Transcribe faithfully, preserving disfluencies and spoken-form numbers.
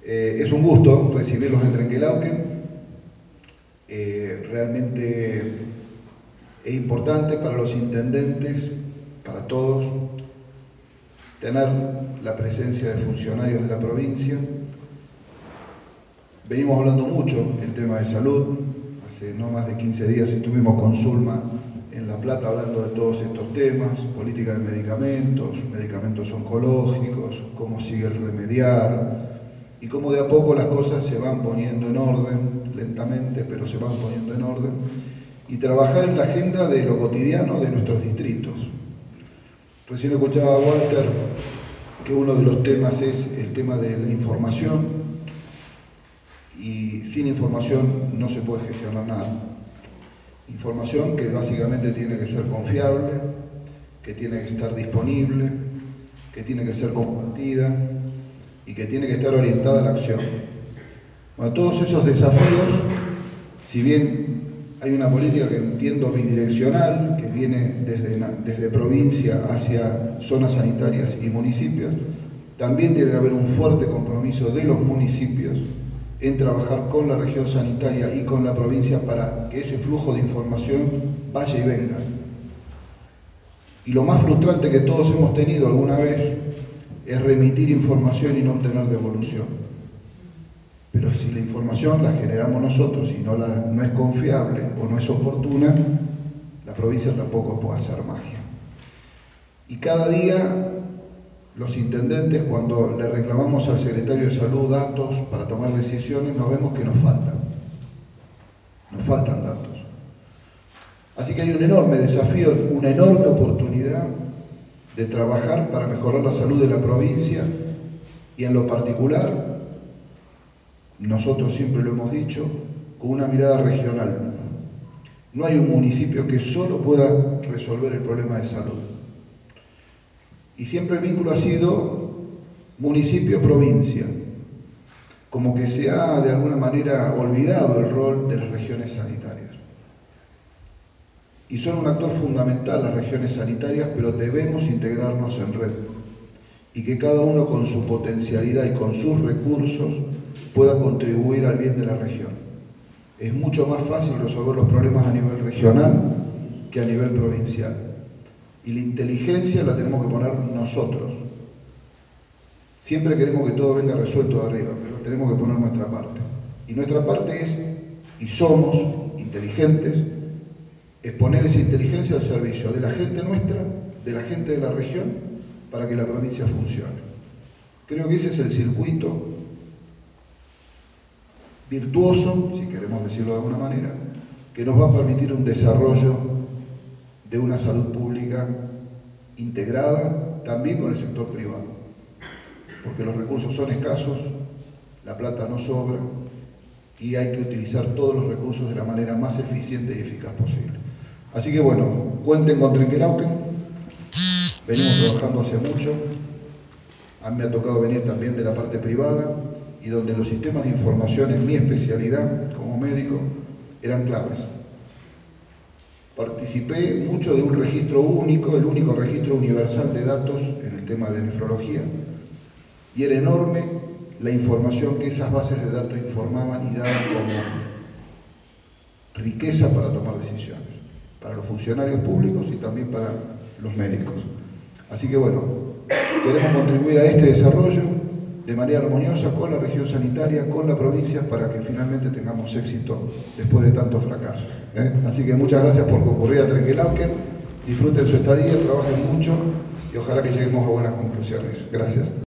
Eh, es un gusto recibirlos en Trenquelauquen. Eh, realmente es importante para los intendentes, para todos, tener la presencia de funcionarios de la provincia. Venimos hablando mucho el tema de salud. Hace no más de quince días estuvimos con Zulma en La Plata hablando de todos estos temas, política de medicamentos, medicamentos oncológicos, cómo sigue el remediar, y cómo de a poco las cosas se van poniendo en orden, lentamente, pero se van poniendo en orden, y trabajar en la agenda de lo cotidiano de nuestros distritos. Recién escuchaba a Walter que uno de los temas es el tema de la información, y sin información no se puede gestionar nada. Información que básicamente tiene que ser confiable, que tiene que estar disponible, que tiene que ser compartida y que tiene que estar orientada a la acción. Bueno, todos esos desafíos, si bien hay una política que entiendo bidireccional, que viene desde, desde provincia hacia zonas sanitarias y municipios, también tiene que haber un fuerte compromiso de los municipios en trabajar con la región sanitaria y con la provincia para que ese flujo de información vaya y venga. Y lo más frustrante que todos hemos tenido alguna vez es remitir información y no obtener devolución. Pero si la información la generamos nosotros y no, la, no es confiable o no es oportuna, la provincia tampoco puede hacer magia. Y cada día los intendentes, cuando le reclamamos al secretario de Salud datos para tomar decisiones, nos vemos que nos faltan. Nos faltan datos. Así que hay un enorme desafío, una enorme oportunidad de trabajar para mejorar la salud de la provincia y en lo particular, nosotros siempre lo hemos dicho, con una mirada regional. No hay un municipio que solo pueda resolver el problema de salud. Y siempre el vínculo ha sido municipio-provincia, como que se ha de alguna manera olvidado el rol de las regiones sanitarias. Y son un actor fundamental las regiones sanitarias, pero debemos integrarnos en red y que cada uno con su potencialidad y con sus recursos pueda contribuir al bien de la región. Es mucho más fácil resolver los problemas a nivel regional que a nivel provincial. Y la inteligencia la tenemos que poner nosotros. Siempre queremos que todo venga resuelto de arriba, pero tenemos que poner nuestra parte. Y nuestra parte es, y somos inteligentes, es poner esa inteligencia al servicio de la gente nuestra, de la gente de la región, para que la provincia funcione. Creo que ese es el circuito virtuoso, si queremos decirlo de alguna manera, que nos va a permitir un desarrollo de una salud pública integrada también con el sector privado, porque los recursos son escasos, la plata no sobra y hay que utilizar todos los recursos de la manera más eficiente y eficaz posible. Así que bueno, cuenten con Trenquelauquen, venimos trabajando hace mucho, a mí me ha tocado venir también de la parte privada y donde los sistemas de información en mi especialidad como médico eran claves. Participé mucho de un registro único, el único registro universal de datos en el tema de nefrología, y era enorme la información que esas bases de datos informaban y daban como riqueza para tomar decisiones, para los funcionarios públicos y también para los médicos. Así que bueno, queremos contribuir a este desarrollo de manera armoniosa con la región sanitaria, con la provincia, para que finalmente tengamos éxito después de tantos fracasos. ¿eh? Así que muchas gracias por concurrir a Trenquelauquen, disfruten su estadía, trabajen mucho y ojalá que lleguemos a buenas conclusiones. Gracias.